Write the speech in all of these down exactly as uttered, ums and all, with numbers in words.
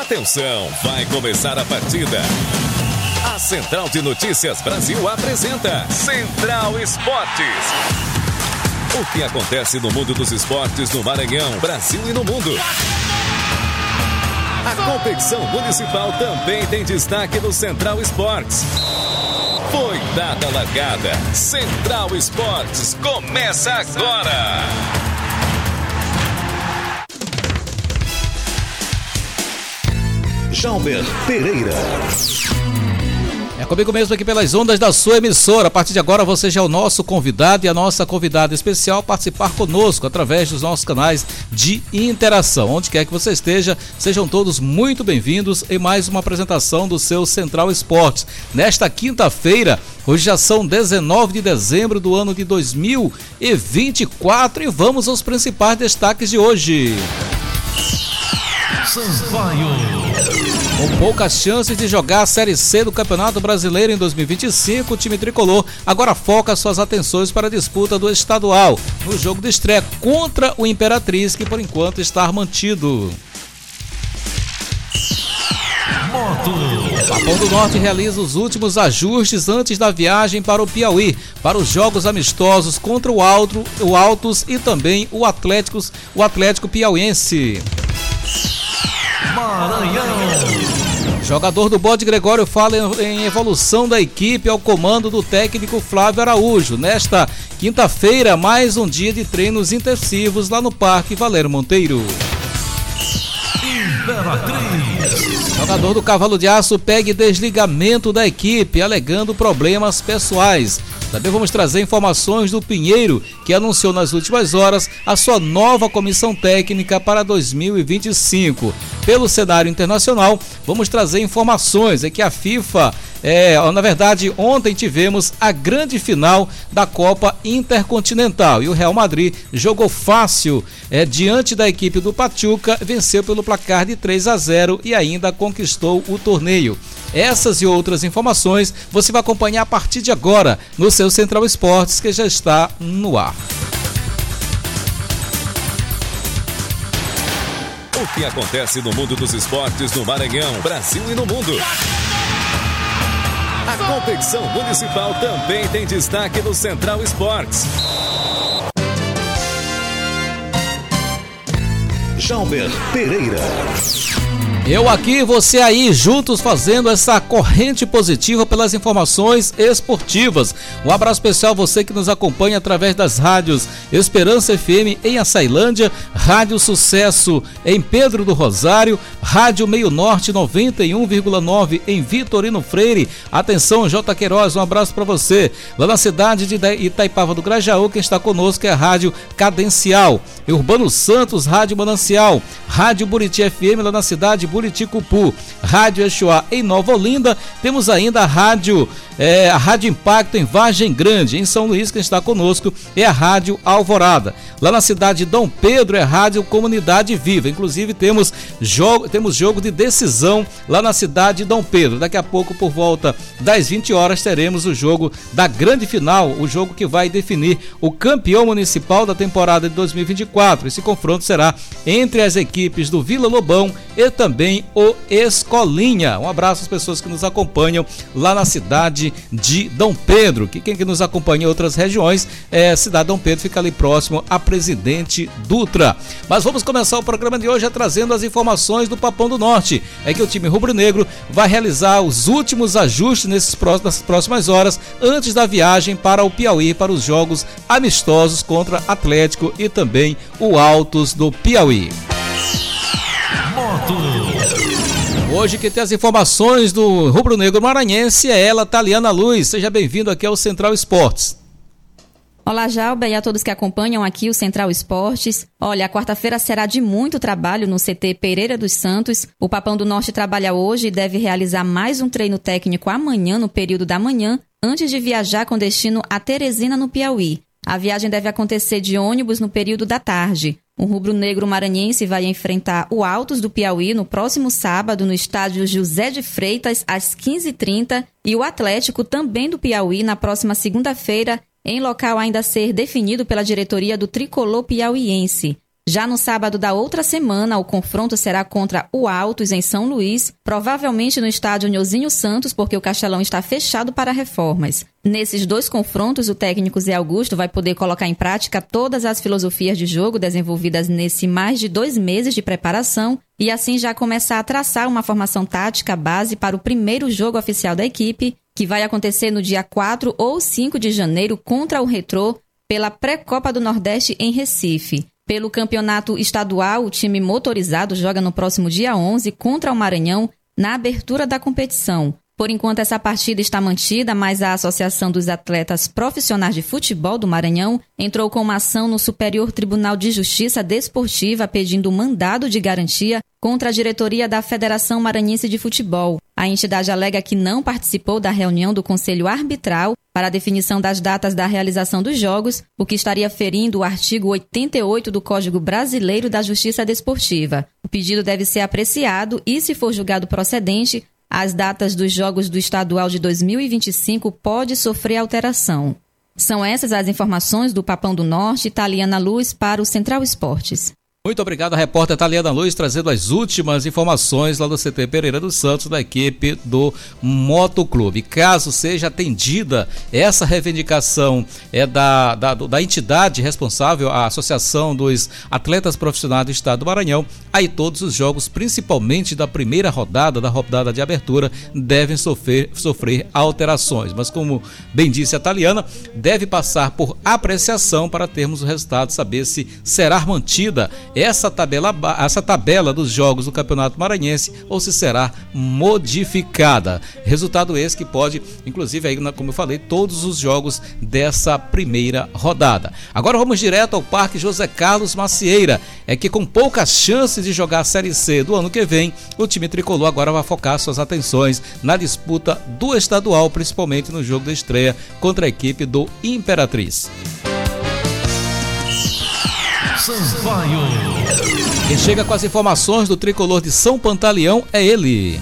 Atenção, vai começar a partida. A Central de Notícias Brasil apresenta Central Esportes. O que acontece no mundo dos esportes no Maranhão, Brasil e no mundo. A competição municipal também tem destaque no Central Esportes. Foi dada a largada. Central Esportes começa agora. Jalber Pereira. É comigo mesmo aqui pelas ondas da sua emissora. A partir de agora você já é o nosso convidado e a nossa convidada especial participar conosco através dos nossos canais de interação. Onde quer que você esteja, sejam todos muito bem-vindos em mais uma apresentação do seu Central Esportes. Nesta quinta-feira, hoje já são dezenove de dezembro do ano de dois mil e vinte e quatro e vamos aos principais destaques de hoje. Sampaio. Com poucas chances de jogar a Série C do Campeonato Brasileiro em dois mil e vinte e cinco, o time tricolor agora foca suas atenções para a disputa do estadual, no jogo de estreia contra o Imperatriz, que por enquanto está mantido. Moto. O Papão do Norte realiza os últimos ajustes antes da viagem para o Piauí, para os jogos amistosos contra o, Alto, o Altos e também o Atlético, o Atlético Piauiense. Maranhão. Jogador do Bode Gregório fala em evolução da equipe ao comando do técnico Flávio Araújo. Nesta quinta-feira, mais um dia de treinos intensivos lá no Parque Valério Monteiro. Imperatriz. Jogador do Cavalo de Aço pede desligamento da equipe, alegando problemas pessoais. Também vamos trazer informações do Pinheiro, que anunciou nas últimas horas a sua nova comissão técnica para dois mil e vinte e cinco. Pelo cenário internacional, vamos trazer informações é que a FIFA, é, na verdade, ontem tivemos a grande final da Copa Intercontinental e o Real Madrid jogou fácil é, diante da equipe do Pachuca, venceu pelo placar de três a zero e ainda conquistou o torneio. Essas e outras informações você vai acompanhar a partir de agora no seu Central Esportes, que já está no ar. O que acontece no mundo dos esportes no Maranhão, Brasil e no mundo. A competição municipal também tem destaque no Central Esportes. Jalber Pereira. Eu aqui, você aí, juntos fazendo essa corrente positiva pelas informações esportivas. Um abraço especial a você que nos acompanha através das rádios Esperança F M em Açailândia, Rádio Sucesso em Pedro do Rosário, Rádio Meio Norte noventa e um vírgula nove em Vitorino Freire. Atenção, J. Queiroz, um abraço para você. Lá na cidade de Itaipava do Grajaú, quem está conosco é a Rádio Cadencial. E Urbano Santos, Rádio Manancial, Rádio Buriti F M lá na cidade de Buriticupu, Rádio Exuá em Nova Olinda, temos ainda a Rádio, é, a Rádio Impacto em Vargem Grande, em São Luís, quem está conosco é a Rádio Alvorada. Lá na cidade de Dom Pedro é a Rádio Comunidade Viva, inclusive temos jogo, temos jogo de decisão lá na cidade de Dom Pedro. Daqui a pouco, por volta das vinte horas, teremos o jogo da grande final, o jogo que vai definir o campeão municipal da temporada de dois mil e vinte e quatro. Esse confronto será entre as equipes do Vila Lobão e também o Escolinha. Um abraço às pessoas que nos acompanham lá na cidade de Dom Pedro, que quem que nos acompanha em outras regiões é a cidade de Dom Pedro, fica ali próximo a Presidente Dutra. Mas vamos começar o programa de hoje trazendo as informações do Papão do Norte. É que o time rubro-negro vai realizar os últimos ajustes nesses próximos, nas próximas horas antes da viagem para o Piauí para os jogos amistosos contra Atlético e também o Altos do Piauí. Hoje quem tem as informações do rubro-negro maranhense é ela, Taliana Luz. Seja bem-vindo aqui ao Central Esportes. Olá, Jalba, e a todos que acompanham aqui o Central Esportes. Olha, a quarta-feira será de muito trabalho no C T Pereira dos Santos. O Papão do Norte trabalha hoje e deve realizar mais um treino técnico amanhã, no período da manhã, antes de viajar com destino a Teresina, no Piauí. A viagem deve acontecer de ônibus no período da tarde. O rubro-negro maranhense vai enfrentar o Altos do Piauí no próximo sábado no estádio José de Freitas, às quinze e trinta, e o Atlético, também do Piauí, na próxima segunda-feira, em local ainda a ser definido pela diretoria do tricolor piauiense. Já no sábado da outra semana, o confronto será contra o Altos, em São Luís, provavelmente no estádio Nhozinho Santos, porque o Castelão está fechado para reformas. Nesses dois confrontos, o técnico Zé Augusto vai poder colocar em prática todas as filosofias de jogo desenvolvidas nesse mais de dois meses de preparação e assim já começar a traçar uma formação tática base para o primeiro jogo oficial da equipe, que vai acontecer no dia quatro ou cinco de janeiro contra o Retrô, pela Pré-Copa do Nordeste em Recife. Pelo campeonato estadual, o time motorizado joga no próximo dia onze contra o Maranhão, na abertura da competição. Por enquanto, essa partida está mantida, mas a Associação dos Atletas Profissionais de Futebol do Maranhão entrou com uma ação no Superior Tribunal de Justiça Desportiva pedindo mandado de garantia contra a diretoria da Federação Maranhense de Futebol. A entidade alega que não participou da reunião do Conselho Arbitral para a definição das datas da realização dos jogos, o que estaria ferindo o artigo oitenta e oito do Código Brasileiro da Justiça Desportiva. O pedido deve ser apreciado e, se for julgado procedente, as datas dos jogos do estadual de dois mil e vinte e cinco pode sofrer alteração. São essas as informações do Papão do Norte, Taliana Luz, para o Central Esportes. Muito obrigado, a repórter Taliana Luz, trazendo as últimas informações lá do C T Pereira dos Santos, da equipe do Motoclube. Caso seja atendida essa reivindicação é da, da, da entidade responsável, a Associação dos Atletas Profissionais do Estado do Maranhão, aí todos os jogos, principalmente da primeira rodada, da rodada de abertura, devem sofrer, sofrer alterações. Mas, como bem disse a Taliana, deve passar por apreciação para termos o resultado, saber se será mantida essa tabela, essa tabela dos jogos do Campeonato Maranhense ou se será modificada. Resultado esse que pode, inclusive, aí, como eu falei, todos os jogos dessa primeira rodada. Agora vamos direto ao Parque José Carlos Macieira. É que com poucas chances de jogar a Série C do ano que vem, o time tricolor agora vai focar suas atenções na disputa do estadual, principalmente no jogo da estreia contra a equipe do Imperatriz. Sampaio. Quem chega com as informações do tricolor de São Pantaleão é ele.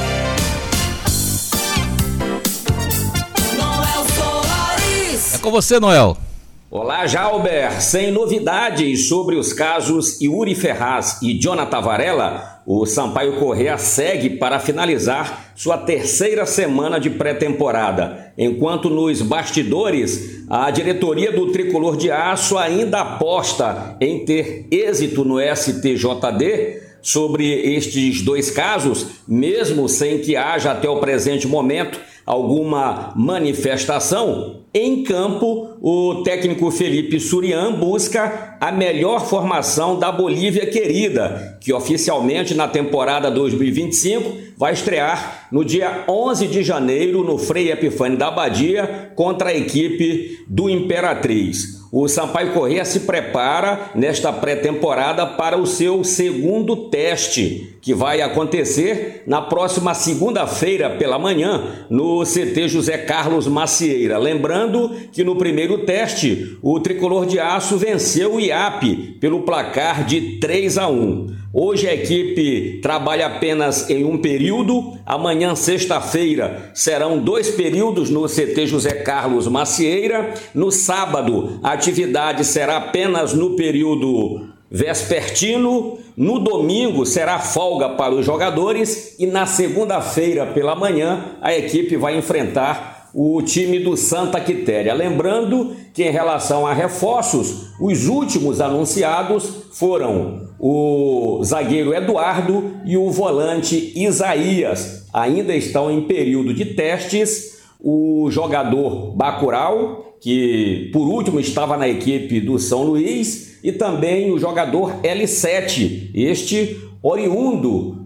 Noel Soares. É com você, Noel. Olá, Jalber. Sem novidades sobre os casos Yuri Ferraz e Jonathan Varela, o Sampaio Corrêa segue para finalizar sua terceira semana de pré-temporada, enquanto nos bastidores a diretoria do Tricolor de Aço ainda aposta em ter êxito no S T J D sobre estes dois casos, mesmo sem que haja até o presente momento alguma manifestação. Em campo, o técnico Felipe Surian busca a melhor formação da Bolívia querida, que oficialmente na temporada dois mil e vinte e cinco vai estrear no dia onze de janeiro no Frei Epifânio da Abadia contra a equipe do Imperatriz. O Sampaio Corrêa se prepara nesta pré-temporada para o seu segundo teste, que vai acontecer na próxima segunda-feira pela manhã no C T José Carlos Macieira. Lembrando que no primeiro teste o Tricolor de Aço venceu o I A P pelo placar de três a um. Hoje a equipe trabalha apenas em um período. Amanhã, sexta-feira, serão dois períodos no C T José Carlos Macieira. No sábado, a atividade será apenas no período vespertino. No domingo, será folga para os jogadores. E na segunda-feira, pela manhã, a equipe vai enfrentar o time do Santa Quitéria. Lembrando que, em relação a reforços, os últimos anunciados foram o zagueiro Eduardo e o volante Isaías. Ainda estão em período de testes o jogador Bacurau, que por último estava na equipe do São Luís, e também o jogador L sete, este oriundo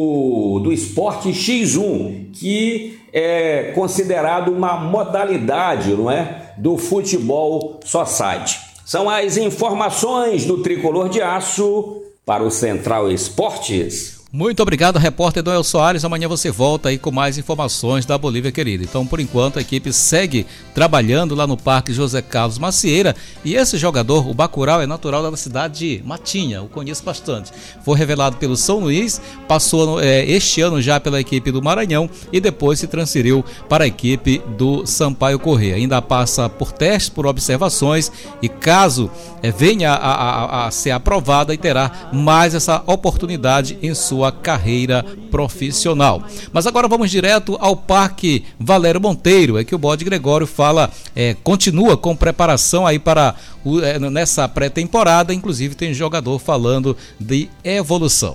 do, do Esporte X um, que é considerado uma modalidade, não é, do futebol society. São as informações do Tricolor de Aço para o Central Esportes. Muito obrigado, repórter Noel Soares. Amanhã você volta aí com mais informações da Bolívia querida. Então, por enquanto, a equipe segue trabalhando lá no Parque José Carlos Macieira. E esse jogador, o Bacurau, é natural da cidade de Matinha, eu conheço bastante. Foi revelado pelo São Luís, passou é, este ano já pela equipe do Maranhão e depois se transferiu para a equipe do Sampaio Corrêa. Ainda passa por testes, por observações e caso é, venha a, a, a ser aprovada, e terá mais essa oportunidade em sua sua carreira profissional. Mas agora vamos direto ao Parque Valério Monteiro. É que o Bode Gregório fala, é, continua com preparação aí para o, é, nessa pré-temporada, inclusive tem jogador falando de evolução.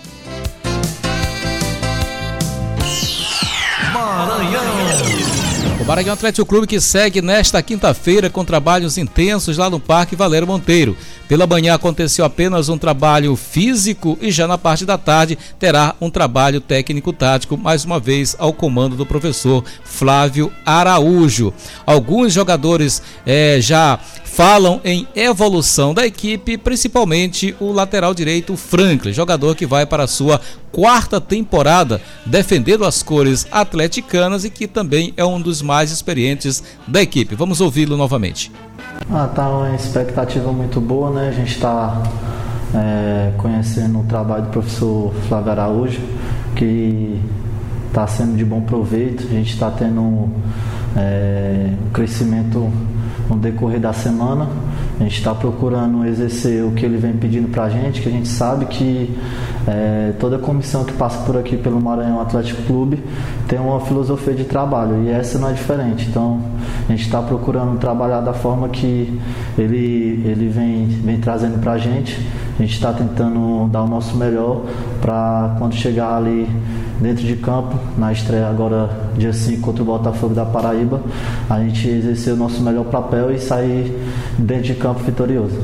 Maranhão. O Maranhão Atlético Clube que segue nesta quinta-feira com trabalhos intensos lá no Parque Valério Monteiro. Pela manhã aconteceu apenas um trabalho físico e já na parte da tarde terá um trabalho técnico-tático, mais uma vez ao comando do professor Flávio Araújo. Alguns jogadores eh, já falam em evolução da equipe, principalmente o lateral direito Franklin, jogador que vai para a sua quarta temporada defendendo as cores atleticanas e que também é um dos mais experientes da equipe. Vamos ouvi-lo novamente. Ah, tá uma expectativa muito boa, né? A gente está é, conhecendo o trabalho do professor Flávio Araújo, que está sendo de bom proveito. A gente está tendo é, um crescimento no decorrer da semana. A gente está procurando exercer o que ele vem pedindo para a gente, que a gente sabe que é, toda comissão que passa por aqui pelo Maranhão Atlético Clube tem uma filosofia de trabalho e essa não é diferente. Então a gente está procurando trabalhar da forma que ele, ele vem, vem trazendo para a gente. A gente está tentando dar o nosso melhor para quando chegar ali dentro de campo, na estreia agora dia cinco contra o Botafogo da Paraíba, a gente exercer o nosso melhor papel e sair dentro de campo vitorioso.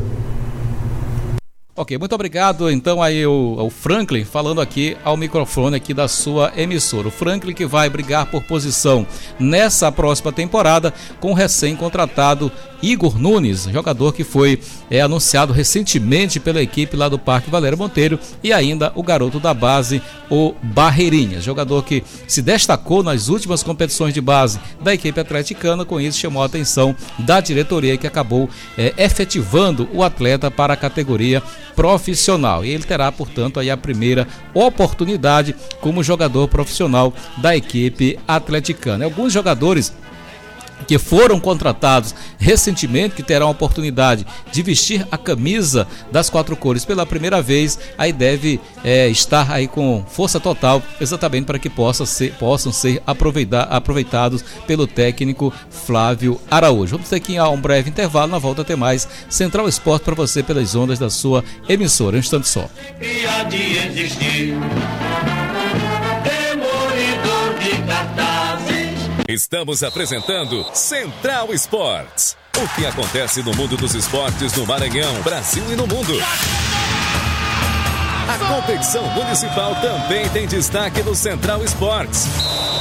Ok, muito obrigado então aí o, o Franklin falando aqui ao microfone aqui da sua emissora. O Franklin que vai brigar por posição nessa próxima temporada com o recém-contratado Igor Nunes, jogador que foi é, anunciado recentemente pela equipe lá do Parque Valério Monteiro, e ainda o garoto da base, o Barreirinhas, jogador que se destacou nas últimas competições de base da equipe atleticana. Com isso chamou a atenção da diretoria, que acabou é, efetivando o atleta para a categoria profissional, e ele terá, portanto, aí a primeira oportunidade como jogador profissional da equipe atleticana. Alguns jogadores que foram contratados recentemente, que terão a oportunidade de vestir a camisa das quatro cores pela primeira vez, aí deve é, estar aí com força total, exatamente para que possa ser, possam ser aproveita, aproveitados pelo técnico Flávio Araújo. Vamos ter aqui um breve intervalo, na volta tem mais Central Esporte para você pelas ondas da sua emissora. Um instante só. Estamos apresentando Central Esportes. O que acontece no mundo dos esportes no Maranhão, Brasil e no mundo. A competição municipal também tem destaque no Central Esportes.